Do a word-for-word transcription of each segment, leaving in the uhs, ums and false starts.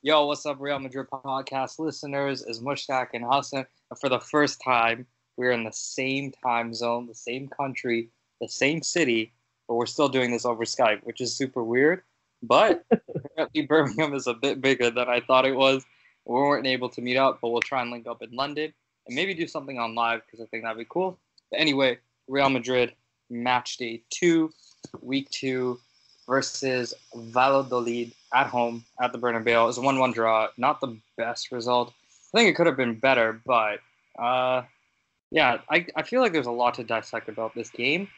Yo, what's up, Real Madrid podcast listeners? It's Mushtaq and Hassan. And for the first time, we're in the same time zone, the same country, the same city, but we're still doing this over Skype, which is super weird. But apparently, Birmingham is a bit bigger than I thought it was. We weren't able to meet up, but we'll try and link up in London and maybe do something on live because I think that'd be cool. But anyway, Real Madrid, match day two, week two, versus Valladolid at home at the Bernabeu. It was a one one draw. Not the best result. I think it could have been better, but uh, yeah, I, I feel like there's a lot to dissect about this game.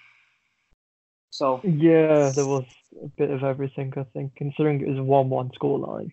So yeah, there was a bit of everything, I think, considering it was a one one scoreline.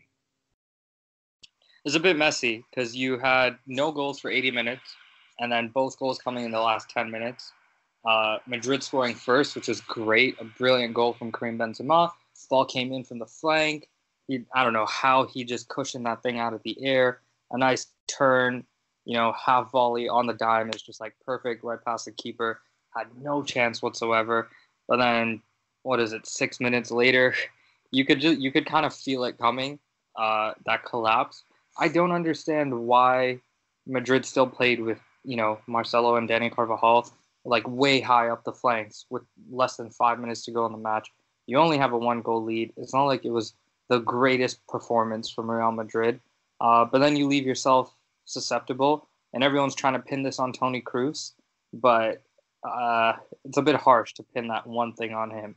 It's a bit messy because you had no goals for eighty minutes, and then both goals coming in the last ten minutes. Uh, Madrid scoring first, which is great. A brilliant goal from Karim Benzema. Ball came in from the flank. He, I don't know how he just cushioned that thing out of the air. A nice turn, you know, half volley on the dime is just like perfect right past the keeper. Had no chance whatsoever. But then, what is it? Six minutes later, you could just you could kind of feel it coming. Uh, that collapse. I don't understand why Madrid still played with, you know, Marcelo and Dani Carvajal like way high up the flanks with less than five minutes to go in the match. You only have a one-goal lead. It's not like it was the greatest performance from Real Madrid. Uh, but then you leave yourself susceptible, and everyone's trying to pin this on Toni Kroos. But uh, it's a bit harsh to pin that one thing on him.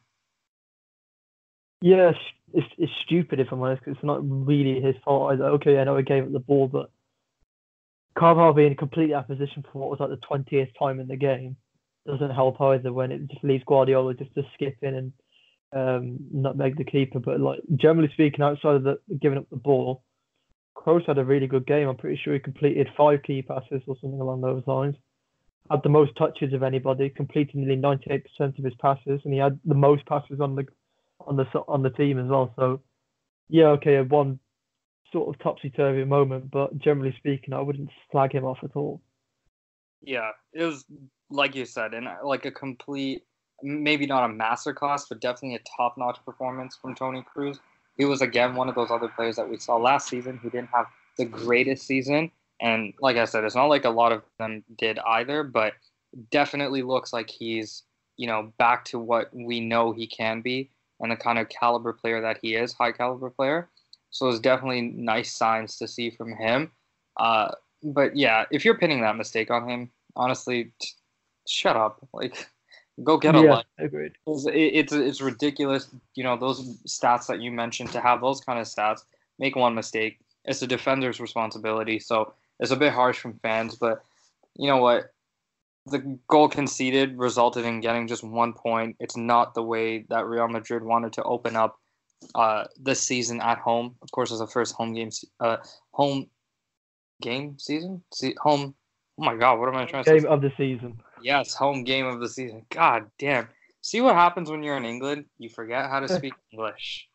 Yeah, it's, it's, it's stupid if I'm honest, because it's not really his fault either. Okay, I know he gave up the ball, but Carvajal being completely out of position for what was like the twentieth time in the game doesn't help either when it just leaves Guardiola just to skip in and um, not make the keeper. But like generally speaking, outside of the giving up the ball, Kroos had a really good game. I'm pretty sure he completed five key passes or something along those lines. Had the most touches of anybody, completed nearly ninety-eight percent of his passes, and he had the most passes on the on the on the team as well. So yeah, okay, one sort of topsy-turvy moment, but generally speaking, I wouldn't slag him off at all. Yeah, it was like you said, and like a complete, maybe not a masterclass, but definitely a top-notch performance from Toni Kroos. He was again one of those other players that we saw last season who didn't have the greatest season, and like I said, it's not like a lot of them did either, but definitely looks like he's, you know, back to what we know he can be and the kind of caliber player that he is, high caliber player. So it's definitely nice signs to see from him. Uh, but yeah, if you're pinning that mistake on him, honestly, t- shut up. Like, go get a Yeah, life. agreed. It's, it's it's ridiculous. You know, those stats that you mentioned, to have those kind of stats, make one mistake, it's the defender's responsibility. So it's a bit harsh from fans, but you know what? The goal conceded resulted in getting just one point. It's not the way that Real Madrid wanted to open up uh, this season at home. Of course, it's the first home game, uh, home game season, See, home. Oh my God, what am I trying to Game say? of the season. Yes, home game of the season. God damn. See what happens when you're in England? You forget how to speak English.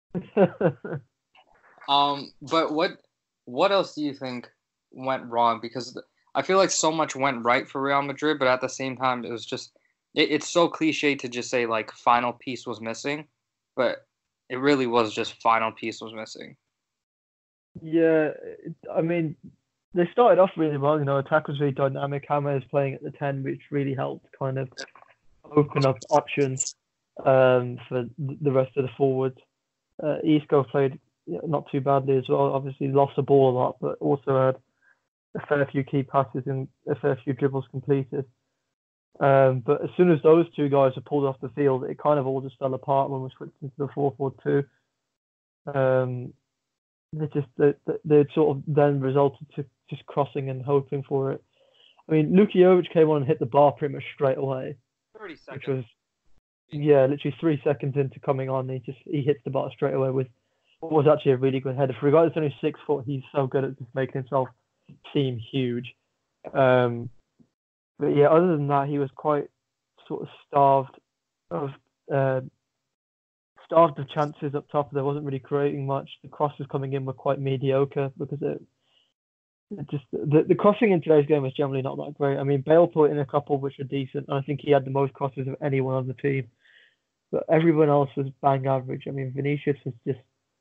Um, but what what else do you think went wrong? Because I feel like so much went right for Real Madrid, but at the same time, it was just it, it's so cliche to just say like final piece was missing, but it really was just final piece was missing. Yeah, I mean, they started off really well. You know, attack was really dynamic. James playing at the ten, which really helped kind of open up options um, for the rest of the forwards. Uh, Isco played not too badly as well. Obviously, lost the ball a lot, but also had a fair few key passes and a fair few dribbles completed. Um, but as soon as those two guys were pulled off the field, it kind of all just fell apart when we switched into the four four two. Um, they just they, they sort of then resulted to just crossing and hoping for it. I mean, Luka Jovic came on and hit the bar pretty much straight away. Thirty seconds. Which was yeah, literally three seconds into coming on, he just he hits the bar straight away with what was actually a really good header. For a guy that's only six foot, he's so good at just making himself seem huge. Um, but yeah, other than that, he was quite sort of starved of uh, starved of chances up top. There wasn't really creating much. The crosses coming in were quite mediocre because it, it just the, the crossing in today's game was generally not that great. I mean, Bale put in a couple which were decent, and I think he had the most crosses of anyone on the team. But everyone else was bang average. I mean, Vinicius was just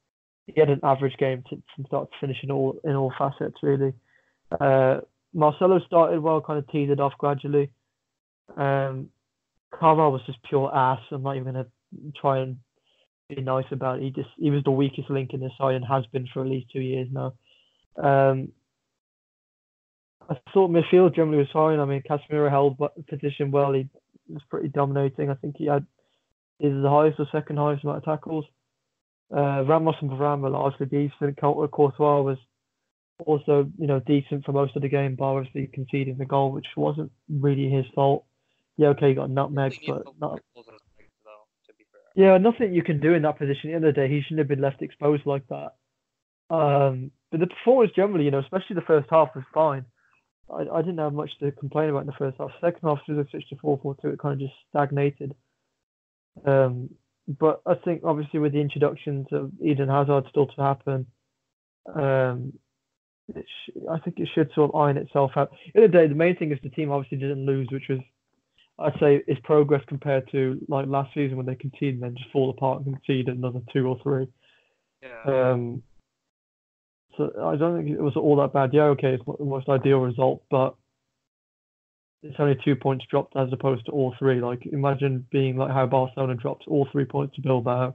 he had an average game to, from start to finish in all in all facets really. Uh, Marcelo started well, kind of teased it off gradually. Um, Carvalho was just pure ass. I'm not even gonna try and be nice about it. He just he was the weakest link in the side and has been for at least two years now. Um, I thought midfield generally was fine. I mean, Casemiro held position well. He was pretty dominating. I think he had either the highest or second highest amount of tackles. Uh, Ramos and Varane were largely decent. Courtois was also, you know, decent for most of the game, bar obviously conceding the goal, which wasn't really his fault. Yeah, okay, he got nutmegged, but not. Though, to be fair. Yeah, nothing you can do in that position. At the end of the day, he shouldn't have been left exposed like that. Um, but the performance generally, you know, especially the first half, was fine. I, I didn't have much to complain about in the first half. Second half, as I switched to four four two, it kind of just stagnated. Um, but I think obviously with the introductions of Eden Hazard still to happen, um, it sh- I think it should sort of iron itself out. At the end of the day, the main thing is the team obviously didn't lose, which was, I'd say, is progress compared to like last season when they conceded and then just fall apart and concede another two or three. Yeah. Um, so I don't think it was all that bad. Yeah, okay, it's not the most ideal result, but it's only two points dropped as opposed to all three. Like, imagine being like how Barcelona dropped all three points to Bilbao.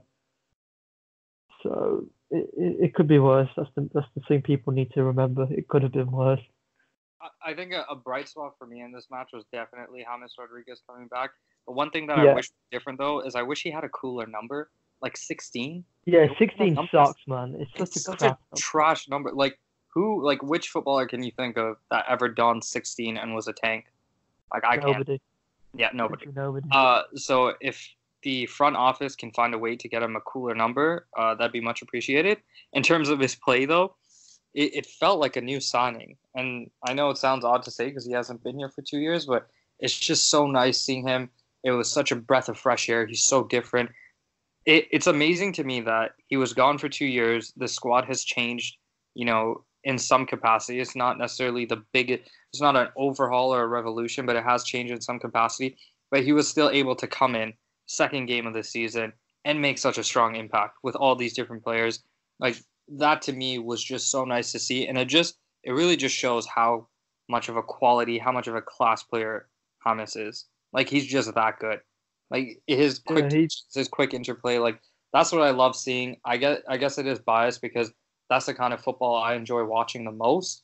So it, it, it could be worse. That's the that's the thing people need to remember. It could have been worse. I, I think a, a bright spot for me in this match was definitely James Rodriguez coming back. The one thing that Yeah. I wish was different though is I wish he had a cooler number, like sixteen. Yeah, Those sixteen numbers- sucks, man. It's such It's a such crap. a trash number. Like who, like which footballer can you think of that ever donned sixteen and was a tank? Like I can't. Nobody. Yeah, nobody. Literally Nobody. Uh, so if the front office can find a way to get him a cooler number, uh, that'd be much appreciated. In terms of his play, though, it, it felt like a new signing. And I know it sounds odd to say because he hasn't been here for two years, but it's just so nice seeing him. It was such a breath of fresh air. He's so different. It, it's amazing to me that he was gone for two years. The squad has changed, you know, in some capacity. It's not necessarily the biggest, it's not an overhaul or a revolution, but it has changed in some capacity. But he was still able to come in second game of the season and make such a strong impact with all these different players. Like that to me was just so nice to see. And it just, it really just shows how much of a quality, how much of a class player James is. Like he's just that good. Like his quick, Yeah, he's- his quick interplay, like that's what I love seeing. I guess, I guess it is biased because that's the kind of football I enjoy watching the most.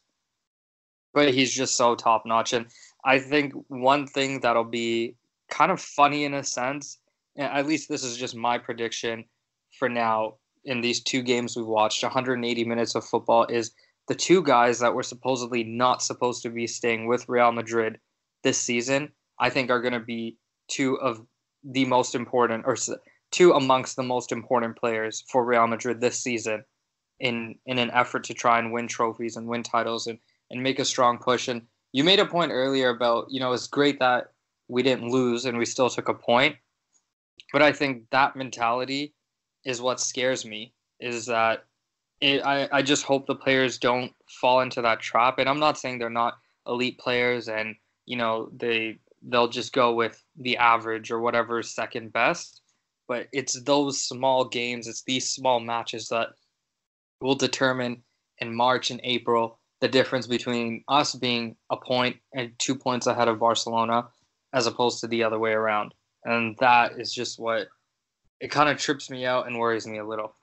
But he's just so top notch. And I think one thing that'll be kind of funny in a sense, and at least this is just my prediction for now in these two games we've watched, one hundred eighty minutes of football, is the two guys that were supposedly not supposed to be staying with Real Madrid this season, I think are going to be two of the most important, or two amongst the most important players for Real Madrid this season in, in an effort to try and win trophies and win titles and, and make a strong push. And you made a point earlier about, you know, it's great that we didn't lose and we still took a point. But I think that mentality is what scares me, is that it, I, I just hope the players don't fall into that trap. And I'm not saying they're not elite players and, you know, they, they'll just go with the average or whatever is second best. But it's those small games, it's these small matches that will determine in March and April the difference between us being a point and two points ahead of Barcelona as opposed to the other way around. And that is just what it kind of trips me out and worries me a little.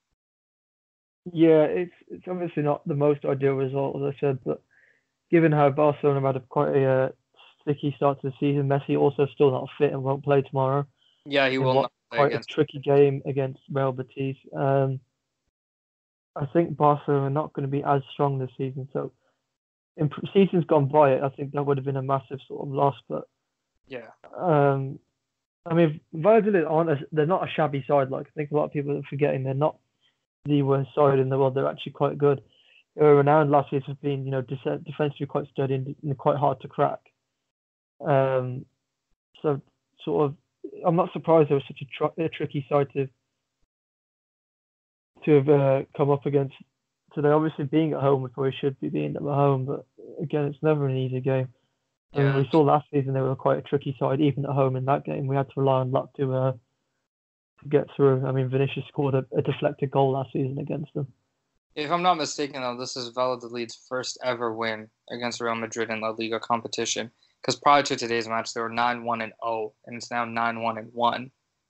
Yeah, it's it's obviously not the most ideal result, as I said, but given how Barcelona had a quite a uh, sticky start to the season, Messi also still not fit and won't play tomorrow. Yeah, he in will what, not play quite against a tricky game against Real Betis. Um, I think Barcelona are not going to be as strong this season. So, in seasons gone by, I think that would have been a massive sort of loss. But yeah, um, I mean, Valladolid aren't a, they're not a shabby side. Like I think a lot of people are forgetting they're not the worst side in the world. They're actually quite good. They were renowned last year for being, you know, defensively quite sturdy and, and quite hard to crack. Um, so sort of, I'm not surprised there was such a, tr- a tricky side to to have uh, come up against today. Obviously, being at home, we probably should be beating them at home, but again, it's never an easy game. I mean, yeah. we saw last season they were quite a tricky side, even at home in that game. We had to rely on luck to uh, to get through. I mean, Vinicius scored a, a deflected goal last season against them. If I'm not mistaken, though, this is Valladolid's first ever win against Real Madrid in La Liga competition. Because prior to today's match, they were nine one and oh, and it's now nine one and one.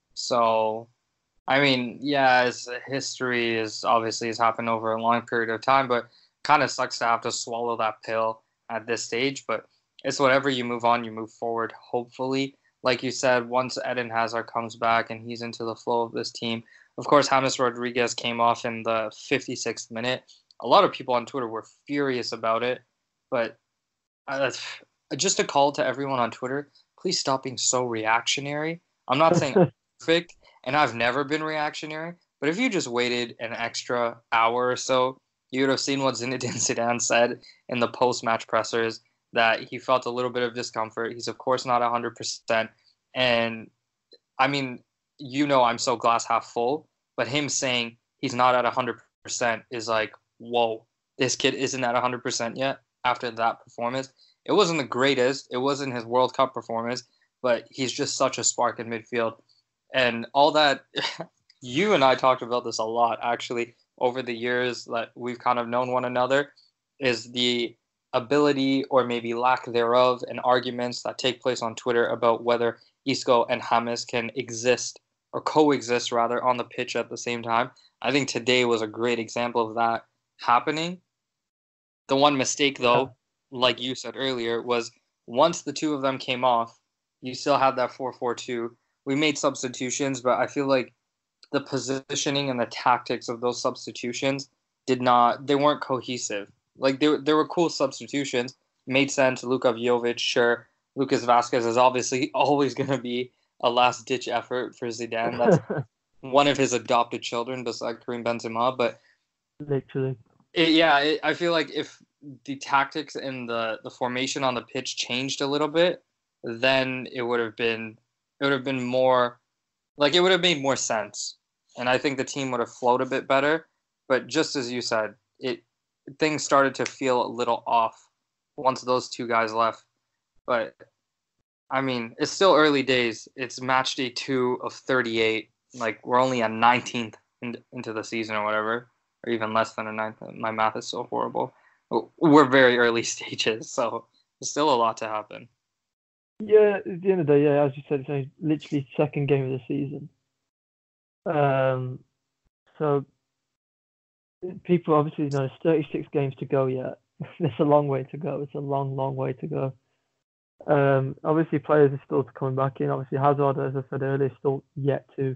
So, I mean, yeah, it's, history is obviously has happened over a long period of time, but kind of sucks to have to swallow that pill at this stage. But it's whatever, you move on, you move forward, hopefully. Like you said, once Eden Hazard comes back and he's into the flow of this team. Of course, James Rodriguez came off in the fifty-sixth minute. A lot of people on Twitter were furious about it, but uh, just a call to everyone on Twitter, please stop being so reactionary. I'm not saying I'm perfect, and I've never been reactionary, but if you just waited an extra hour or so, you would have seen what Zinedine Zidane said in the post-match pressers, that he felt a little bit of discomfort. He's, of course, not one hundred percent. And, I mean, you know I'm so glass half full, but him saying he's not at one hundred percent is like, whoa, this kid isn't at one hundred percent yet after that performance. It wasn't the greatest. It wasn't his World Cup performance, but he's just such a spark in midfield. And all that, you and I talked about this a lot, actually, over the years that we've kind of known one another, is the ability or maybe lack thereof and arguments that take place on Twitter about whether Isco and James can exist or coexist rather on the pitch at the same time. I think today was a great example of that happening. The one mistake, though, like you said earlier, was once the two of them came off, you still had that four four two. We made substitutions, but I feel like the positioning and the tactics of those substitutions did not, they weren't cohesive. Like, there, there were cool substitutions, made sense. Luka Jovic, sure. Lucas Vasquez is obviously always going to be a last-ditch effort for Zidane. That's one of his adopted children, besides Karim Benzema. But literally, it, yeah, it, I feel like if the tactics and the, the formation on the pitch changed a little bit, then it would have been it would have been more like it would have made more sense, and I think the team would have flowed a bit better. But just as you said, it things started to feel a little off once those two guys left. But I mean, it's still early days. It's match day two of thirty-eight. Like, we're only on nineteenth in, into the season or whatever, or even less than a ninth. My math is so horrible. We're very early stages, so there's still a lot to happen. Yeah, at the end of the day, yeah, as you said, it's only literally second game of the season. Um, so people obviously, you know, there's thirty-six games to go yet. It's a long way to go. It's a long, long way to go. Um, obviously, players are still coming back in. Obviously, Hazard, as I said earlier, is still yet to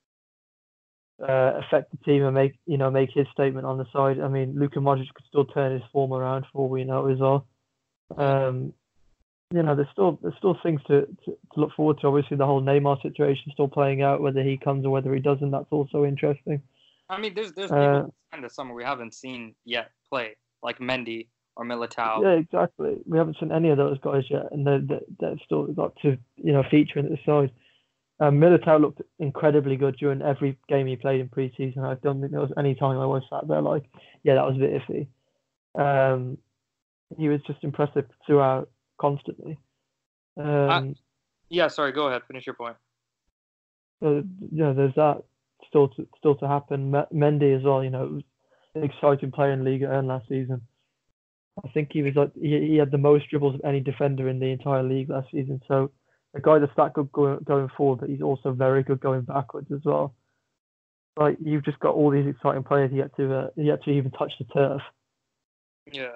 uh, affect the team and make, you know, make his statement on the side. I mean, Luka Modric could still turn his form around for all we know as well. Um, you know, there's still there's still things to, to, to look forward to. Obviously, the whole Neymar situation is still playing out. Whether he comes or whether he doesn't, that's also interesting. I mean, there's there's uh, people in the summer we haven't seen yet play, like Mendy or Militao. Yeah, exactly. We haven't seen any of those guys yet, and they're, they're, they've still got to, you know, feature in the side. Um, Militao looked incredibly good during every game he played in pre-season. I don't think there was any time I was sat there like, yeah, that was a bit iffy. Um, he was just impressive throughout, constantly. Um, uh, yeah, sorry, go ahead. Finish your point. So, you know, there's that still to, still to happen. M- Mendy as well, you know, was an exciting player in Liga one last season. I think he was like he, he had the most dribbles of any defender in the entire league last season. So a guy that's that good going, going forward, but he's also very good going backwards as well. Like, you've just got all these exciting players yet to uh, yet to even touch the turf. Yeah.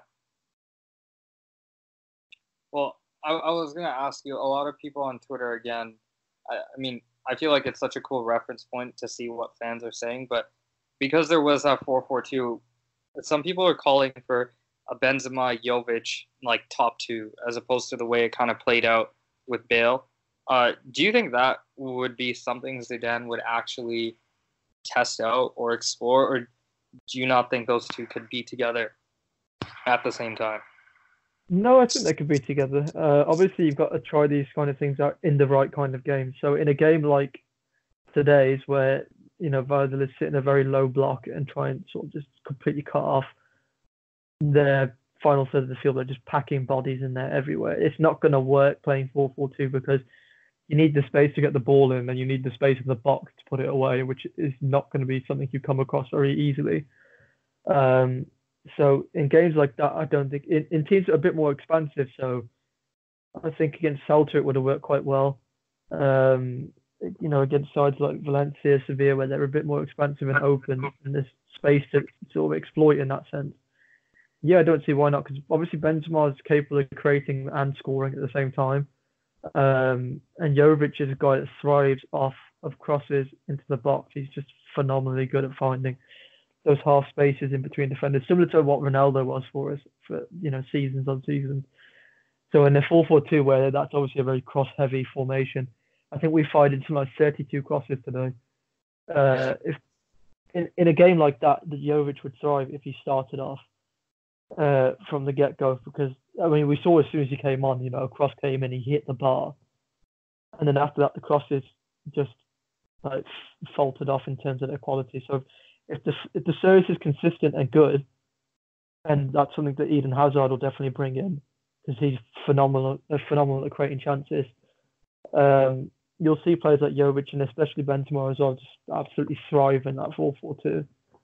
Well, I, I was gonna ask you. A lot of people on Twitter again. I, I mean, I feel like it's such a cool reference point to see what fans are saying, but because there was that four four two, some people are calling for a Benzema, Jovic, like top two, as opposed to the way it kind of played out with Bale. Uh, do you think that would be something Zidane would actually test out or explore, or do you not think those two could be together at the same time? No, I think they could be together. Uh, obviously, you've got to try these kind of things out in the right kind of game. So in a game like today's, where, you know, Valladolid sit in a very low block and try and sort of just completely cut off their final third of the field, they're just packing bodies in there everywhere. It's not going to work playing four four two because you need the space to get the ball in, and you need the space in the box to put it away, which is not going to be something you come across very easily. Um, so in games like that, I don't think in, in teams that are a bit more expansive. So I think against Celta it would have worked quite well. Um, you know, against sides like Valencia, Sevilla, where they're a bit more expansive and open, and there's space to sort of exploit in that sense. Yeah, I don't see why not, because obviously Benzema is capable of creating and scoring at the same time. Um, and Jovic is a guy that thrives off of crosses into the box. He's just phenomenally good at finding those half spaces in between defenders, similar to what Ronaldo was for us for you know seasons on seasons. So in the four four two, where that's obviously a very cross-heavy formation, I think we fired into like thirty-two crosses today. Uh, if in, in a game like that, that Jovic would thrive if he started off uh, from the get-go, because I mean we saw as soon as he came on, you know, a cross came in, he hit the bar, and then after that the crosses just like faltered off in terms of their quality. So if the if the service is consistent and good, and that's something that Eden Hazard will definitely bring in, because he's phenomenal, uh, phenomenal at creating chances. Um, you'll see players like Jovic and especially Benzema as well just absolutely thrive in that four four two.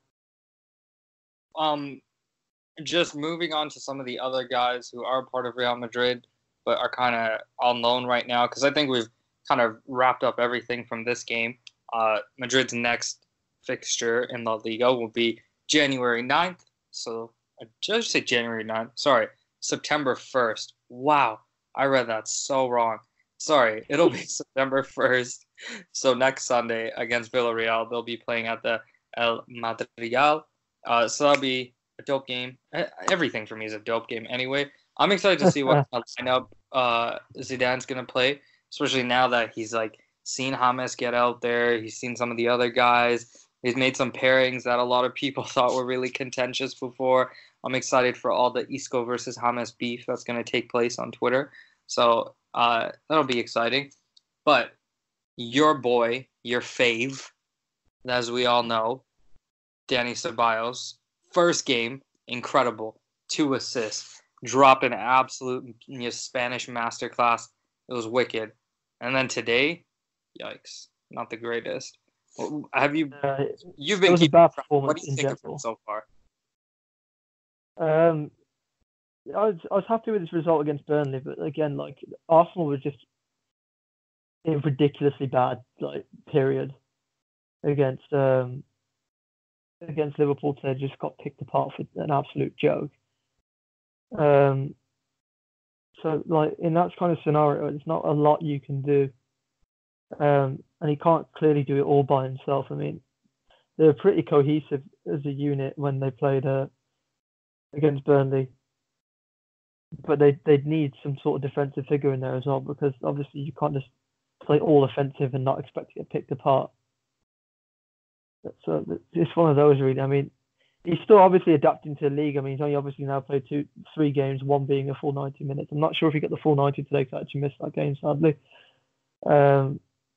Um, just moving on to some of the other guys who are part of Real Madrid, but are kind of on loan right now, because I think we've kind of wrapped up everything from this game. Uh, Madrid's next fixture in La Liga will be January ninth. So, I just say January ninth. Sorry, September first. Wow, I read that so wrong. Sorry, it'll be September first. So next Sunday against Villarreal, they'll be playing at the El Madrigal. Uh, so that'll be a dope game. Everything for me is a dope game anyway. I'm excited to see what lineup uh, Zidane's going to play, especially now that he's like seen James get out there. He's seen some of the other guys. He's made some pairings that a lot of people thought were really contentious before. I'm excited for all the Isco versus James beef that's going to take place on Twitter. So uh, that'll be exciting. But your boy, your fave, as we all know, Dani Ceballos, first game, incredible. Two assists. Dropped an absolute you know, Spanish masterclass. It was wicked. And then today, yikes, not the greatest. Have you? Uh, you've been. It was a bad performance what do you in think general of it so far? Um, I was I was happy with this result against Burnley, but again, like Arsenal was just in ridiculously bad like period against um against Liverpool. They just got picked apart for an absolute joke. Um, so like in that kind of scenario, there's not a lot you can do. Um, and he can't clearly do it all by himself. I mean, they were pretty cohesive as a unit when they played uh, against Burnley, but they they'd need some sort of defensive figure in there as well, because obviously you can't just play all offensive and not expect to get picked apart. So it's one of those really. I mean, he's still obviously adapting to the league. I mean, he's only obviously now played two, three games, one being a full ninety minutes. I'm not sure if he got the full ninety today because I actually missed that game sadly. Um,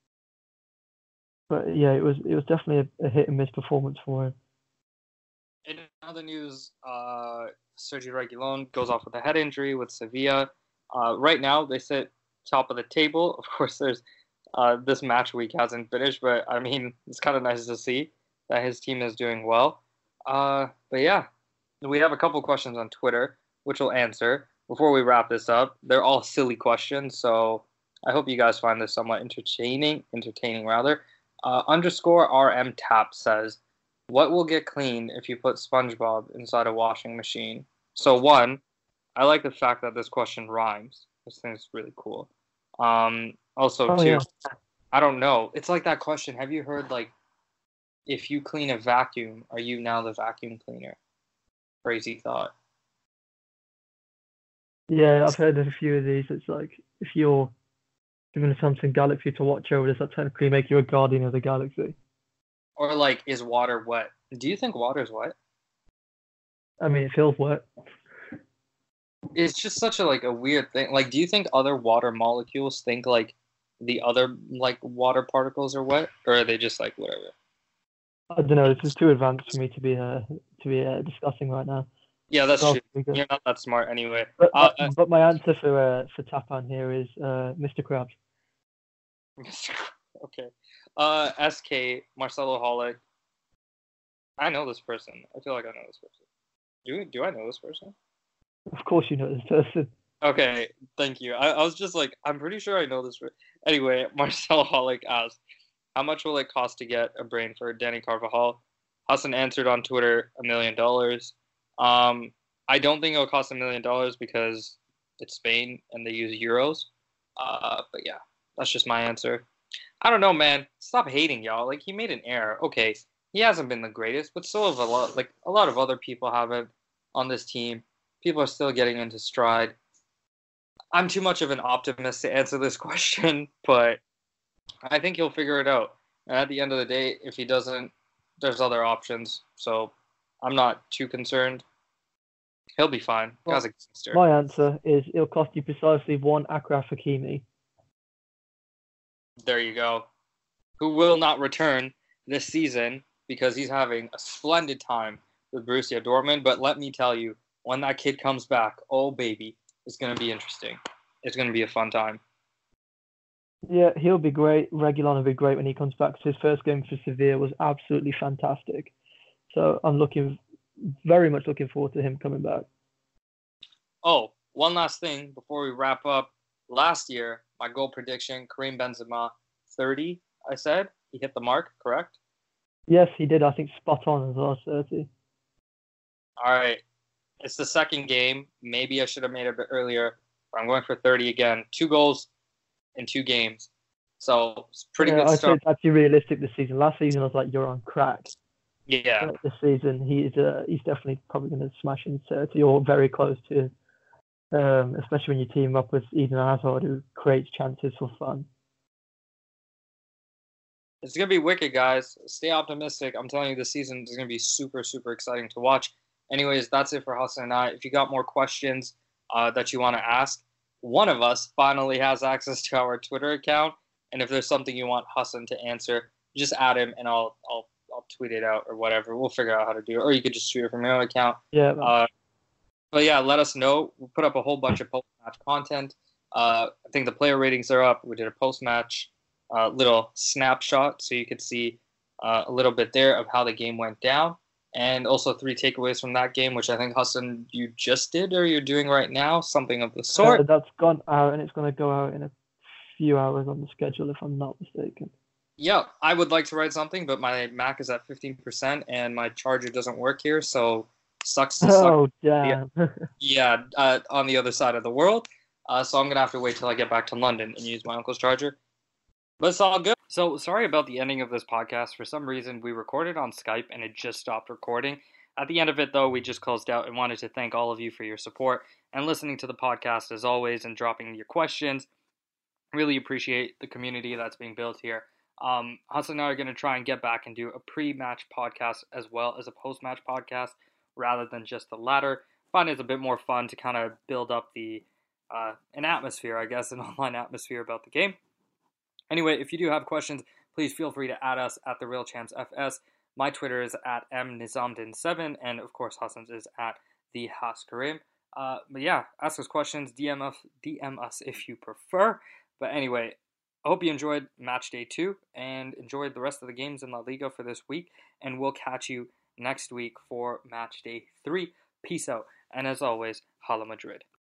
But yeah, it was it was definitely a, a hit and miss performance for him. In other news, uh, Sergio Reguilón goes off with a head injury with Sevilla. Uh, right now, they sit top of the table. Of course, there's uh, this match week hasn't finished, but I mean, it's kind of nice to see that his team is doing well. Uh, but yeah, we have a couple questions on Twitter, which we'll answer before we wrap this up. They're all silly questions, so I hope you guys find this somewhat entertaining. Entertaining, rather. Uh, underscore R M Tap says, what will get clean if you put SpongeBob inside a washing machine? So one, I like the fact that this question rhymes. This thing is really cool. Um, also Oh, two, yeah. I don't know. It's like that question. Have you heard like, if you clean a vacuum, are you now the vacuum cleaner? Crazy thought. Yeah, I've heard of a few of these. It's like if you're given a Samsung Galaxy to watch over, does that technically make you a guardian of the galaxy? Or like, is water wet? Do you think water is wet? I mean, it feels wet. It's just such a like a weird thing. Like, do you think other water molecules think like the other like water particles are wet, or are they just like whatever? I don't know. This is too advanced for me to be uh, to be uh, discussing right now. Yeah, that's So, true. You're not that smart anyway. But, Uh, but, but my answer for uh, for Tapan here is uh, Mister Krabs. Okay. Uh, S K, Marcelo Holick. I know this person. I feel like I know this person. Do do I know this person? Of course, you know this person. Okay, thank you. I, I was just like, I'm pretty sure I know this. Per- anyway, Marcelo Holick asked, how much will it cost to get a brain for Danny Carvajal? Hassan answered on Twitter, a million dollars. Um, I don't think it'll cost a million dollars because it's Spain and they use euros. Uh, but yeah, that's just my answer. I don't know, man. Stop hating, y'all. Like he made an error. Okay, he hasn't been the greatest, but so have a lot. Like a lot of other people haven't on this team. People are still getting into stride. I'm too much of an optimist to answer this question, but I think he'll figure it out. And at the end of the day, if he doesn't, there's other options. So I'm not too concerned. He'll be fine. Well, Guy's a gangster. My answer is it'll cost you precisely one Achraf Hakimi. There you go. Who will not return this season because he's having a splendid time with Borussia Dortmund. But let me tell you, when that kid comes back, oh baby, it's going to be interesting. It's going to be a fun time. Yeah, he'll be great. Reguilon will be great when he comes back. His first game for Sevilla was absolutely fantastic. So I'm looking, very much looking forward to him coming back. Oh, one last thing before we wrap up. Last year, my goal prediction, Karim Benzema, thirty, I said. He hit the mark, correct? Yes, he did. I think spot on as well, thirty. All right. It's the second game. Maybe I should have made it a bit earlier, but I'm going for thirty again. Two goals in two games. So it's pretty yeah, good I'd start. say it's actually realistic this season. Last season, I was like, you're on crack. Yeah. But this season, he's uh, he's definitely probably going to smash in thirty or very close to, um, especially when you team up with Eden Hazard, who creates chances for fun. It's going to be wicked, guys. Stay optimistic. I'm telling you, this season is going to be super, super exciting to watch. Anyways, that's it for Hassan and I. If you got more questions uh, that you want to ask, one of us finally has access to our Twitter account. And if there's something you want Hassan to answer, just add him and I'll I'll I'll tweet it out or whatever. We'll figure out how to do it. Or you could just tweet it from your own account. Yeah. Uh, but yeah, let us know. We'll put up a whole bunch of post-match content. Uh, I think the player ratings are up. We did a post-match uh, little snapshot so you could see uh, a little bit there of how the game went down. And also three takeaways from that game, which I think, Hassan, you just did or you're doing right now, something of the sort. Uh, that's gone out and it's going to go out in a few hours on the schedule, if I'm not mistaken. Yeah, I would like to write something, but my Mac is at fifteen percent and my charger doesn't work here, so sucks to suck. Oh, damn. Yeah, uh, on the other side of the world. Uh, so I'm going to have to wait till I get back to London and use my uncle's charger. But it's all good. So sorry about the ending of this podcast. For some reason, we recorded on Skype and it just stopped recording. At the end of it, though, we just closed out and wanted to thank all of you for your support and listening to the podcast as always and dropping your questions. Really appreciate the community that's being built here. Um, Hassan and I are going to try and get back and do a pre-match podcast as well as a post-match podcast rather than just the latter. I find it's a bit more fun to kind of build up the uh, an atmosphere, I guess, an online atmosphere about the game. Anyway, if you do have questions, please feel free to add us at the Real Champs F S. My Twitter is at m nizamdin seven, and of course Hassan's is at the Haskarim. Uh, but yeah, ask us questions, D M us, D M us if you prefer. But anyway, I hope you enjoyed match day two and enjoyed the rest of the games in La Liga for this week. And we'll catch you next week for match day three. Peace out. And as always, Hala Madrid.